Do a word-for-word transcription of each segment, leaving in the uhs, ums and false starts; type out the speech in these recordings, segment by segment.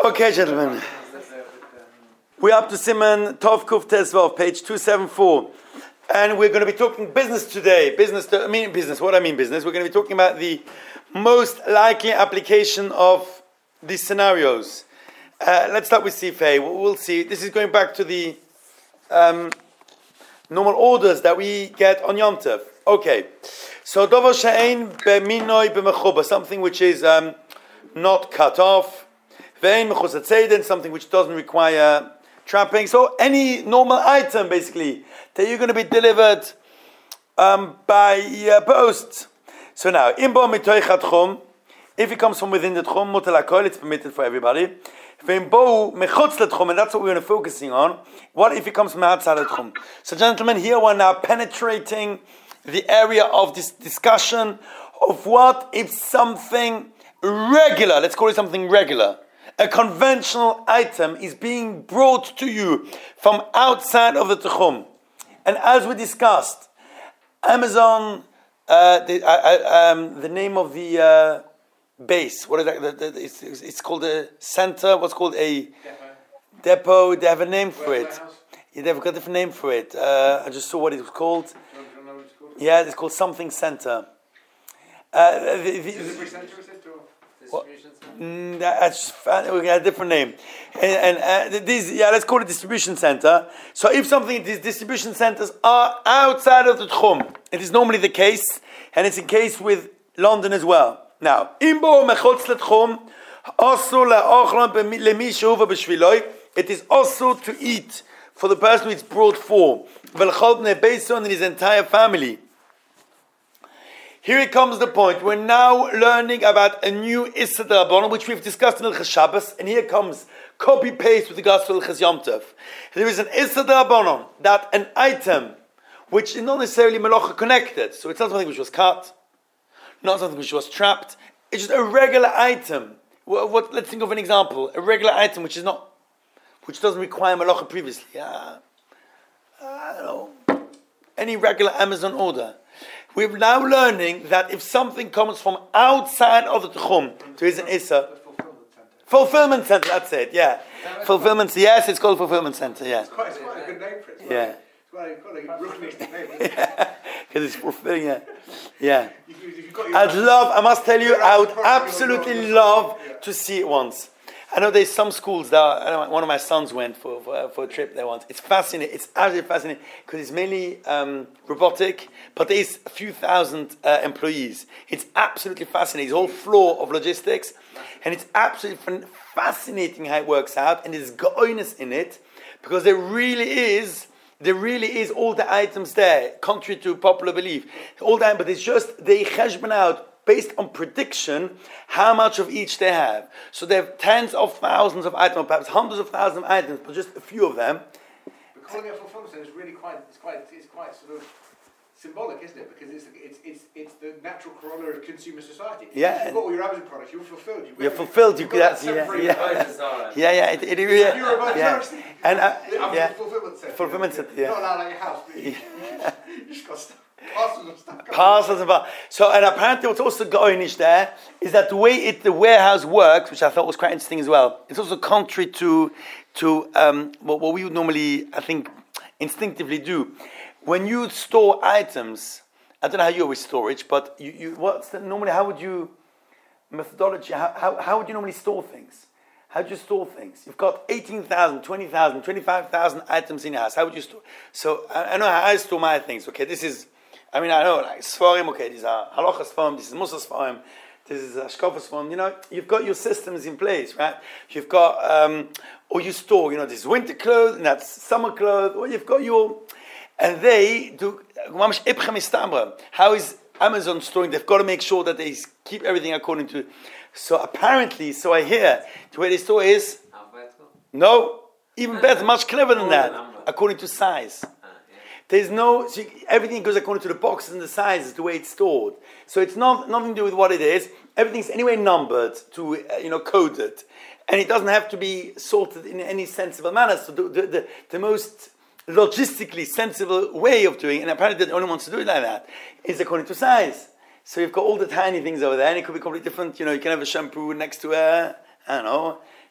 Okay, gentlemen. We're up to Siman Tov Kuf Tesvav, page two seventy-four. And we're going to be talking business today. Business, to, I mean business, what I mean business. We're going to be talking about the most likely application of these scenarios. Uh, let's start with Sifei. We'll see. This is going back to the um, normal orders that we get on Yom Tov. Okay. So, Dovo She'ein B'minoi B'mechuba, something which is um, not cut off. Ve'ein Mechusat Seiden, something which doesn't require trapping. So, any normal item, basically, that you're going to be delivered um, by uh, post. So now, Imbo Mitoich HaTchum, if it comes from within the Tchum, Mutal HaKol, it's permitted for everybody. Ve'imbo Mechutz LeTchum, and that's what we're going to be focusing on. What if it comes from outside the Tchum? So, gentlemen, here we're now penetrating the area of this discussion of what if something regular, let's call it something regular, a conventional item is being brought to you from outside of the Tchum. And as we discussed, Amazon, uh, the, uh, uh, um, the name of the uh, base, what is that? The, the, it's, it's called a center, what's called a depot. depot. They have a name for it. Yeah, they've got a different name for it. Uh, I just saw what it was called. Yeah, it's called something center. Uh, the, the, Delivery center, is it? Or distribution center? Mm, that's we got a different name. And, and uh, these, yeah, let's call it distribution center. So if something, these distribution centers are outside of the Tchum, it is normally the case, and it's the case with London as well. Now, imbo mechotz letchum, also la'ochlan lemishu v'b'shviloi, it is also to eat for the person who it's brought for, v'lchol b'nei beison and his entire family. Here it comes the point. We're now learning about a new Issa D'Rabbanan, which we've discussed in Ilchas Shabbos, and here comes copy-paste with regards to Ilchas Yom Tov. There is an Issa D'Rabbanan, that an item which is not necessarily Melacha connected, so it's not something which was cut, not something which was trapped, it's just a regular item. What, what, let's think of an example. A regular item which is not, which doesn't require Melacha previously. Uh, I don't know. Any regular Amazon order. We're now learning that if something comes from outside of the Tchum, there is an Issa. Fulfillment center, that's it, yeah. Fulfillment, yes, it's called fulfillment center, yeah. It's quite, it's quite a good name for it. It's yeah. It's quite, quite a rhythmic name. Because it's fulfilling, yeah. Yeah. I'd love, I must tell you, I would absolutely love to see it once. I know there's some schools that I know one of my sons went for, for for a trip there once. It's fascinating. It's absolutely fascinating because it's mainly um, robotic, but there's a few thousand uh, employees. It's absolutely fascinating. It's a whole floor of logistics, and it's absolutely fascinating how it works out. And there's goodness in it because there really is. There really is all the items there, contrary to popular belief. All that, but it's just they cheshbon out based on prediction, how much of each they have. So they have tens of thousands of items, perhaps hundreds of thousands of items, but just a few of them. But calling it a fulfillment center is really quite, it's quite, it's quite sort of symbolic, isn't it? Because it's it's it's it's the natural corollary of consumer society. Yeah. If you've got all your Amazon products, you're fulfilled. You've you're fulfilled. You could actually, yeah, yeah, yeah, yeah, it, it, it, yeah, yeah. And uh, yeah, fulfillment center. Fulfillment center, yeah. Not allowed at your house, but you, yeah. you just got stuff. Parcels and stuff. Parcels and parcels. So, and apparently what's also going is there is that the way it, the warehouse works, which I thought was quite interesting as well, it's also contrary to to um, what, what we would normally, I think, instinctively do. When you store items, I don't know how you always store it, but you, you what's the, normally, how would you, methodology, how, how, how would you normally store things? How do you store things? You've got eighteen thousand, twenty thousand, twenty-five thousand items in your house. How would you store? So, I, I know how I store my things. Okay, this is, I mean, I know, like, Sfarim, okay, these are Halacha Sfarim, this is Musa Sfarim, this is Ashkafa Sfarim, you know, you've got your systems in place, right? You've got, um, or you store, you know, this winter clothes, and that's summer clothes, or you've got your, and they do, how is Amazon storing? They've got to make sure that they keep everything according to, so apparently, so I hear, the way they store is, no, even better, much cleverer than that, according to size. There's no, so everything goes according to the boxes and the sizes, the way it's stored. So it's not nothing to do with what it is. Everything's anyway numbered to, uh, you know, coded. And it doesn't have to be sorted in any sensible manner. So the, the, the, the most logistically sensible way of doing it, and apparently the only ones to do it like that, is according to size. So you've got all the tiny things over there, and it could be completely different. You know, you can have a shampoo next to a, I don't know,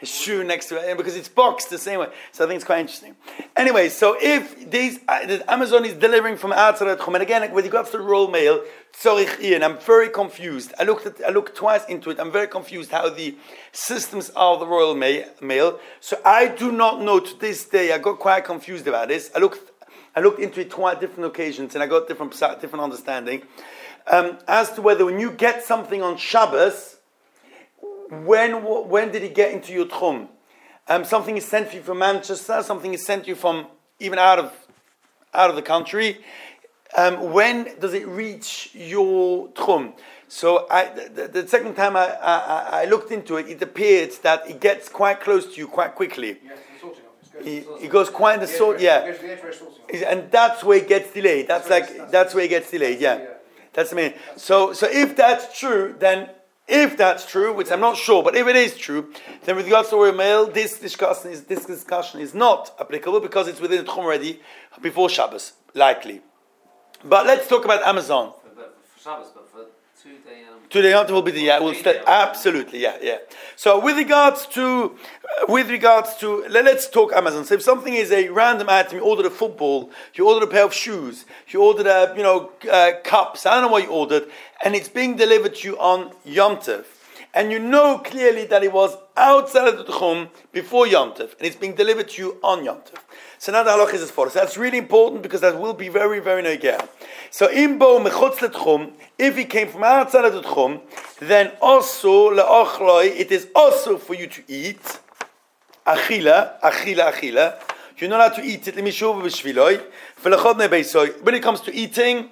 his shoe next to it, because it's boxed the same way. So I think it's quite interesting. Anyway, so if these uh, the Amazon is delivering from outside of Tchum, and again, with regards to the royal mail, Tzorich Ian, I'm very confused. I looked at, I looked twice into it. I'm very confused how the systems are of the royal mail. mail. So I do not know to this day. I got quite confused about this. I looked, I looked into it twice different occasions, and I got different different understanding um, as to whether when you get something on Shabbos, When when did it get into your tchum? Um, something is sent to you from Manchester. Something is sent to you from even out of out of the country. Um, when does it reach your tchum? So I, the, the second time I, I, I looked into it, it appeared that it gets quite close to you quite quickly. Yes, the sorting office. It, it goes quite in the sort, yeah. It goes to the address sorting office. And that's where it gets delayed. That's, That's like that's that's where it gets delayed. Yeah, yeah. that's the main. So so if that's true, then. If that's true, which I'm not sure, but if it is true, then with regards to royal mail, this discussion is this discussion is not applicable because it's within the Tchum already before Shabbos, likely. But let's talk about Amazon. For, but for Shabbos, but for two day um, Today on will be the yeah, we'll stay, absolutely yeah yeah. So with regards to uh, with regards to let, let's talk Amazon. So if something is a random item, you ordered a football, you ordered a pair of shoes, you ordered a you know uh, cups. I don't know what you ordered, and it's being delivered to you on Yom Tov, and you know clearly that it was outside of the Tchum before Yom Tov, and it's being delivered to you on Yom Tov. So now the halach is as follows. So that's really important because that will be very, very negea. So imbo mechutz letchum, if he came from outside of the tchum, then also leochloi, it is also for you to eat. Achila, achila, achila. You're not allowed to eat it. Lemishuv b'shviloi, v'lechodne beisoi. When it comes to eating,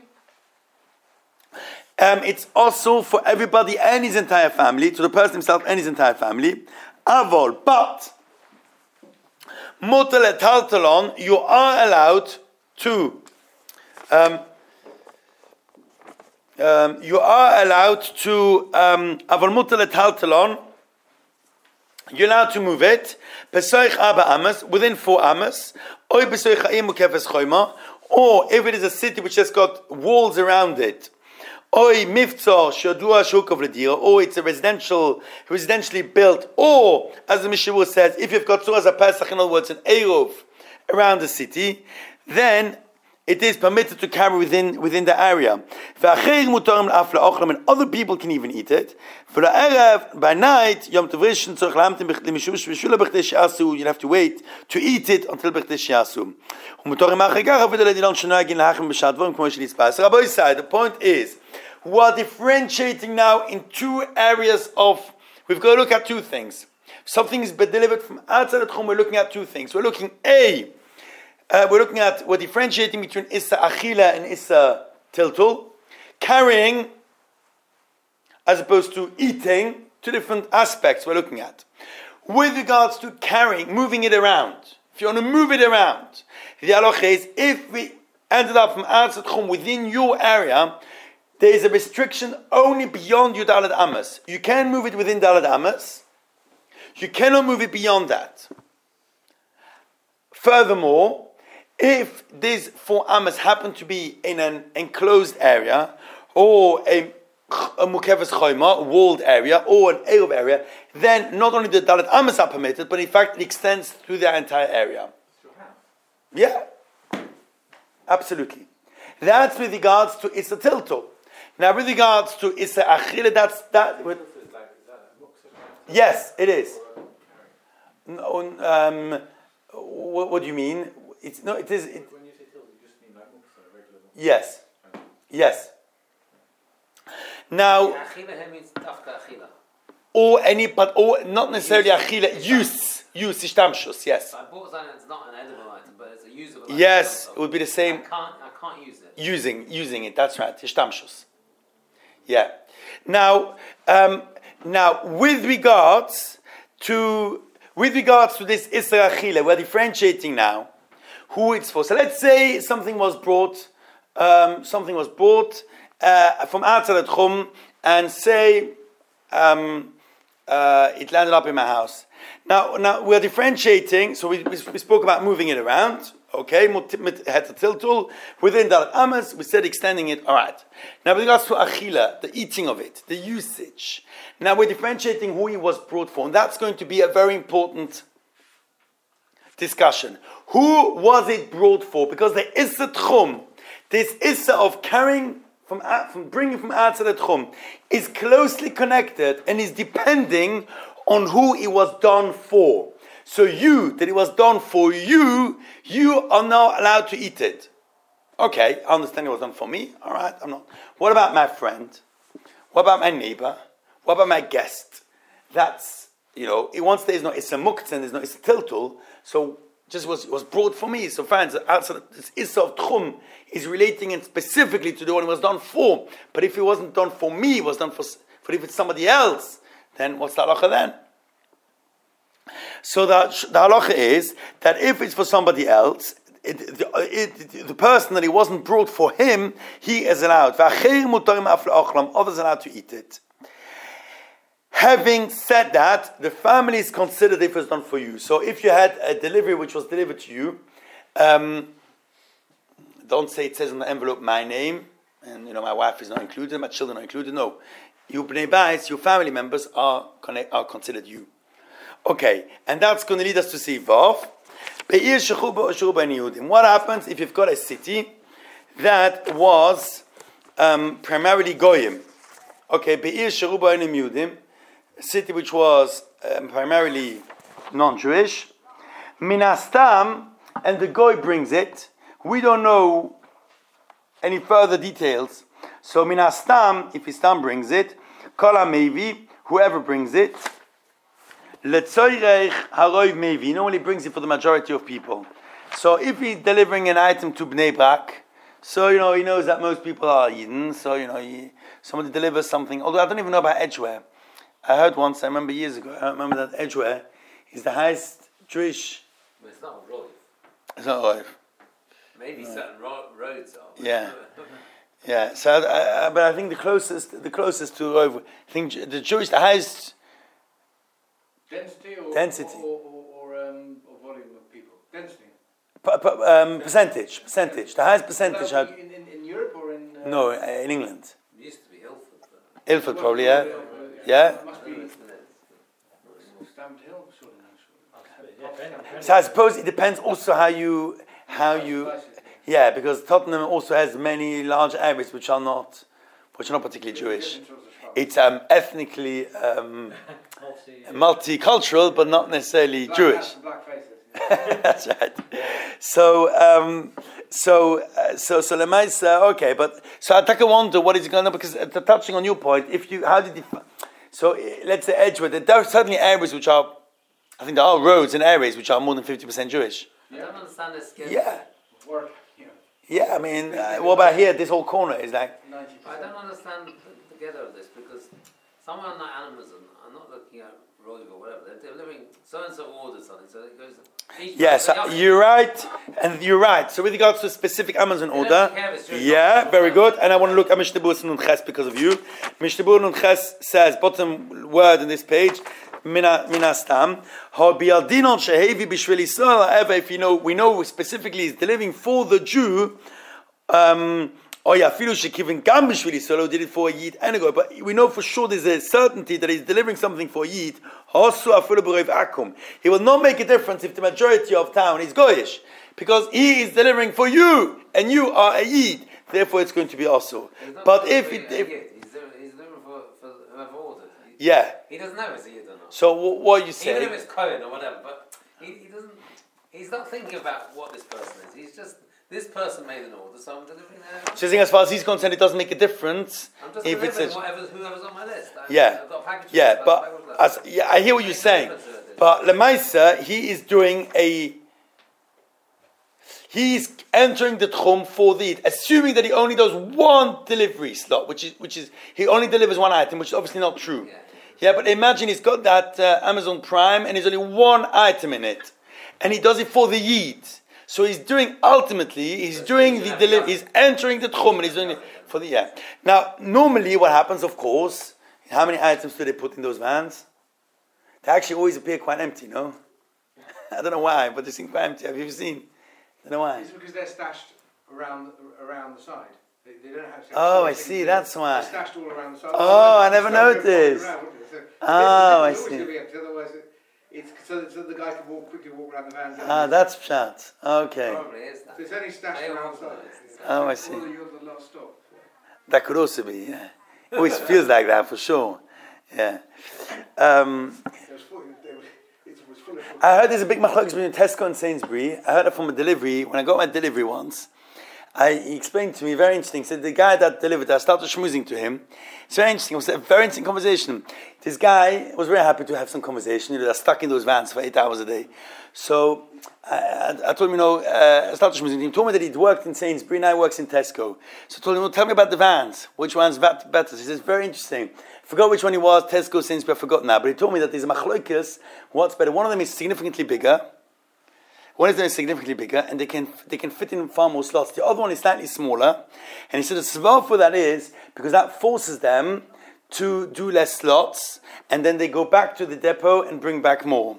um, it's also for everybody and his entire family, to the person himself and his entire family. Avol, but Mutal et taltalon, you are allowed to um, um, you are allowed to aval mutal et taltalon, you're allowed to move it besoich aba amas, within four amas, or besoich ha'im ukefes choima, or if it is a city which has got walls around it, Oi miftzah shadua shuk of ledira, or it's a residential, residentially built, or as the Mishavur says, if you've got suras a Pesach, in other words, an eruv around the city, then it is permitted to carry within within the area. And other people can even eat it. For the erev by night, Yom Tov Rishon tzorich lamtim l'mishush v'shula b'chtei she'asu. You have to wait to eat it until b'chtei she'asu. The point is, we are differentiating now in two areas of. We've got to look at two things. Something is delivered from outside the Tchum. We're looking at two things. We're looking a. Uh, we're looking at, we're differentiating between Issa Achila and Issa Tiltul, carrying as opposed to eating, two different aspects we're looking at. With regards to carrying, moving it around, if you want to move it around, the halacha is, if we ended up from outside Chum within your area, there is a restriction only beyond your Daled Amas. You can move it within Daled Amas, you cannot move it beyond that. Furthermore, if these four amas happen to be in an enclosed area, or a, a mukevas choyma, walled area, or an eruv area, then not only the dalet amas are permitted, but in fact it extends through the entire area. Yeah, absolutely. That's with regards to Issa Tilto. Now, with regards to Issa Achille, that's that. With, yes, it is. No, um, what, what do you mean? It's no. It is. It, when you say tilted, you just mean like muksa, regular muksa. Yes. Yes. Now, achila means tafka achila. Or any, but or not necessarily achila. Use, use ishtamshus. Yes. So I bought something that's not an edible item, but it's a usable item. Yes, So it would be the same. I can't. I can't use it. Using, using it. That's right. Ishtamshus. Yeah. Now, um, now with regards to with regards to this Isra Achila, we're differentiating now who it's for. So let's say something was brought, um, something was brought uh, from outside the Tchum, and say um, uh, it landed up in my house. Now, now we're differentiating. So we, we, we spoke about moving it around. Okay, had the tiltul within that amas. We said extending it. All right. Now with regards to achila, the eating of it, the usage. Now we're differentiating who he was brought for, and that's going to be a very important discussion. Who was it brought for? Because there is a tchum. This issa of carrying from from bringing from outside the tchum is closely connected and is depending on who it was done for. So you, that it was done for you, you are now allowed to eat it. Okay, I understand it was done for me. All right, I'm not. What about my friend? What about my neighbor? What about my guest? That's, you know, it once there's no, it's a muktzin, there's no, it's a tiltul, so just was was brought for me. So friends, outside this issa of tchum is relating it specifically to the one it was done for. But if it wasn't done for me, it was done for, for if it's somebody else, then what's the halacha then? So the, the halacha is that if it's for somebody else, it, the, it, the person that it wasn't brought for him, he is allowed. Others are allowed to eat it. Having said that, the family is considered if it's done for you. So if you had a delivery which was delivered to you, um, don't say it says on the envelope my name, and you know my wife is not included, my children are included. No, you bnei bais, your family members are are considered you. Okay, and that's going to lead us to see Vav. What happens if you've got a city that was um, primarily Goyim? Okay, Be'ir Sheruba Enim Yudim, a city which was um, primarily non-Jewish. Minastam, and the Goy brings it. We don't know any further details. So Minastam, if Istam brings it, Kala Mevi, whoever brings it, Letzoirech Haroiv Mevi, normally brings it for the majority of people. So if he's delivering an item to Bnei Brak, so you know he knows that most people are Yidden, so you know he, somebody delivers something. Although I don't even know about Edgeware. I heard once, I remember years ago, I remember that Edgeware is the highest Jewish. But it's not Roiv. It's not Roiv. Maybe no. Certain ro- roads are. Yeah, yeah. So, I, I, but I think the closest, the closest to Roiv, I think the Jewish, the highest. Density or, Density. or, or, or, um, or volume of people? Density. P- p- um, percentage. Percentage. The highest percentage. No, in, in, in Europe or in... Uh, no, in England. It used to be Ilford. But Ilford probably, yeah. Yeah? It must be Stamped Hill, sort of. So I suppose it depends also how you... how you. Yeah, because Tottenham also has many large areas which are not... which are not particularly Jewish. It's um, ethnically um, multicultural, but not necessarily black Jewish. Black faces, yeah. That's right. So, um, so, uh, so, so Lemaisa. Okay, but so I take a wonder what is going on because uh, touching on your point, if you how did you? So uh, let's say Edgewood. There are certainly areas which are, I think there are roads and areas which are more than fifty percent Jewish. I don't understand this. Yeah. Work, yeah. Yeah, I mean, uh, what about here? This whole corner is like. I don't understand the together of this because somewhere on that Amazon, I'm not looking at Roiv or whatever. They're delivering so and so ordered something, so it goes. Yes, yeah, so you're right, and you're right. So with regards to a specific Amazon order, yeah, very good. And I want to look at Mishnah Berurah Nun Ches because of you. Mishnah Berurah Nun Ches says, bottom word in this page, Minastam, Ha bi'aldinon shehevi b'shvil Yisrael. However, if you know, we know specifically he's delivering for the Jew. Um, Oh yeah, Filu Shekivin Gam B'Shvil Yisrael did it for a Yid and a Goy, but we know for sure there's a certainty that he's delivering something for a Yid. He will not make a difference if the majority of town is Goyish, because he is delivering for you, and you are a Yid. Therefore, it's going to be also. But if it, if, he's delivering for, for whoever ordered. He, yeah, he doesn't know if it's a Yid or not. So what, what are you saying? Even if it's Cohen or whatever, but he, he doesn't. He's not thinking about what this person is. He's just. This person made an order, so I'm delivering their... So I think as far as he's concerned, it doesn't make a difference. I'm just if delivering it's a, whatever's, whoever's on my list. I, yeah, I've got packages, yeah, but as, yeah, I hear what you're saying. But Lemaisa, he is doing a... He's entering the tchum for the... Assuming that he only does one delivery slot, which is... which is he only delivers one item, which is obviously not true. Yeah, yeah but imagine he's got that uh, Amazon Prime and there's only one item in it. And he does it for the Yid. So he's doing, ultimately, he's doing the delivery, he's entering the tchum and he's doing it for the, yeah. Now, normally what happens, of course, how many items do they put in those vans? They actually always appear quite empty, no? I don't know why, but they seem quite empty. Have you ever seen? Don't know why. It's because they're stashed around around the side. They, they don't have to Oh, I see. That's why. They're stashed all around the side. Oh, I never Otherwise, noticed. around, wouldn't it? So Oh, I it's always see. gonna be empty, otherwise it, it's so that, so the guy can walk quickly walk around the van. Ah, that's pshat. Okay. Probably is that. So it's only stashed They around the organise side. it. Oh, I see. Or you're the last stop. That could also be, yeah. It always feels like that for sure. Yeah. Um, It was full, it was, it was full of I heard there's a big machlokes between Tesco and Sainsbury. I heard it from a delivery. When I got my delivery once, I, he explained to me, very interesting. He said the guy that delivered, I started schmoozing to him. It's very interesting. It was a very interesting conversation. This guy was very happy to have some conversation. You know, they're stuck in those vans for eight hours a day. So I, I, I told him, you know, uh, I started schmoozing. He told me that he'd worked in Sainsbury, now he works in Tesco. So I told him, well, tell me about the vans. Which one's better? He says, very interesting. I forgot which one he was, Tesco, Sainsbury, I forgot now. But he told me that there's a machlokes, what's better. One of them is significantly bigger. One of them is significantly bigger, and they can they can fit in far more slots. The other one is slightly smaller. And he said the sebab for that is because that forces them to do less slots, and then they go back to the depot and bring back more.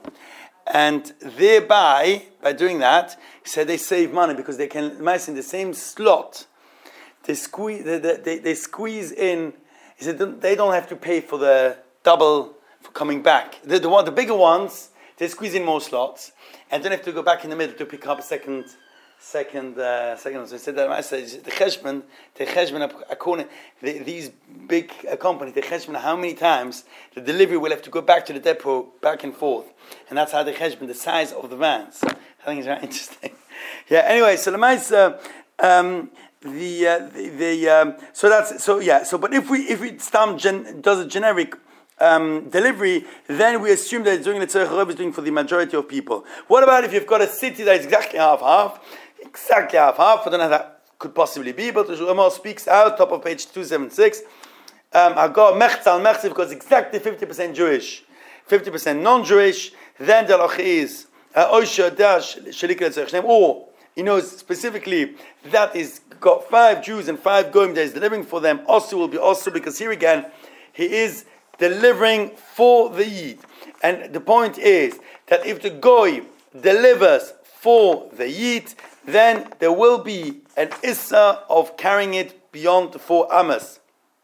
And thereby, by doing that, he said they save money because they can, imagine in the same slot, they squeeze, they, they, they squeeze in. He said they don't have to pay for the double for coming back. The, the, one, the bigger ones, they squeeze in more slots, and don't have to go back in the middle to pick up a second, second, uh, second. So he said that I said the cheshbon, the cheshbon according the, these big uh, companies, the cheshbon how many times the delivery will have to go back to the depot, back and forth, and that's how the cheshbon, the size of the vans. I think it's very interesting. Yeah. Anyway, so the mice. Uh, um, the uh, the, the um, so that's so yeah. So but if we if we stam gen, does a generic. Um, delivery, then we assume that it's doing the tzarech Rav is doing for the majority of people. What about if you've got a city that is exactly half half, exactly half half? I don't know how that could possibly be, but the Ramah speaks out, top of page two seventy-six. Um, I got mechzal mechzal because exactly fifty percent Jewish, fifty percent non-Jewish. Then the halacha is oisha dash shelik letzarech, or he knows specifically that is got five Jews and five goyim that is delivering for them. Also will be also because here again he is delivering for the Yid. And the point is that if the Goy delivers for the Yid, then there will be an Issa of carrying it beyond the four Amas.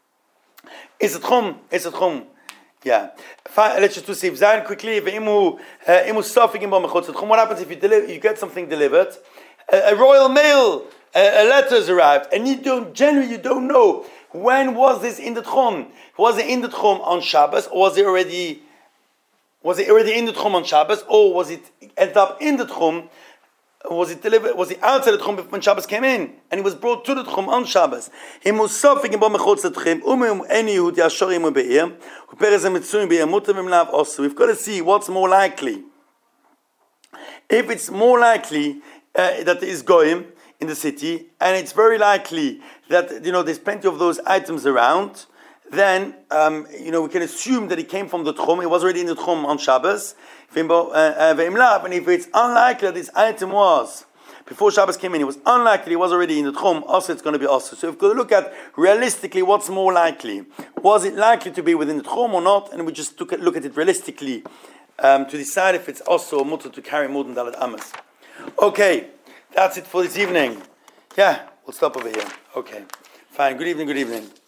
Is it chum? Is it chum? Yeah. Let's just do Sif Zayin quickly. What happens if you deliver, you get something delivered? A, a royal mail, a, a letter has arrived, and you don't, generally you don't know when was this in the Tchum. Was it in the Tchum on Shabbos, or was it already was it already in the Tchum on Shabbos, or was it ended up in the Tchum? Was it delivered? Was it outside the Tchum when Shabbos came in, and it was brought to the Tchum on Shabbos? We've got to see what's more likely. If it's more likely uh, that there is goyim in the city, and it's very likely that you know there's plenty of those items around, then um, you know we can assume that it came from the Tchum. It was already in the Tchum on Shabbos. And if it's unlikely that this item was before Shabbos came in, it was unlikely it was already in the Tchum. Also, it's going to be also. So we've got to look at realistically what's more likely. Was it likely to be within the Tchum or not? And we just look at, look at it realistically um, to decide if it's also mutter to carry more than Dalet Amas. Okay, that's it for this evening. Yeah, we'll stop over here. Okay, fine. Good evening. Good evening.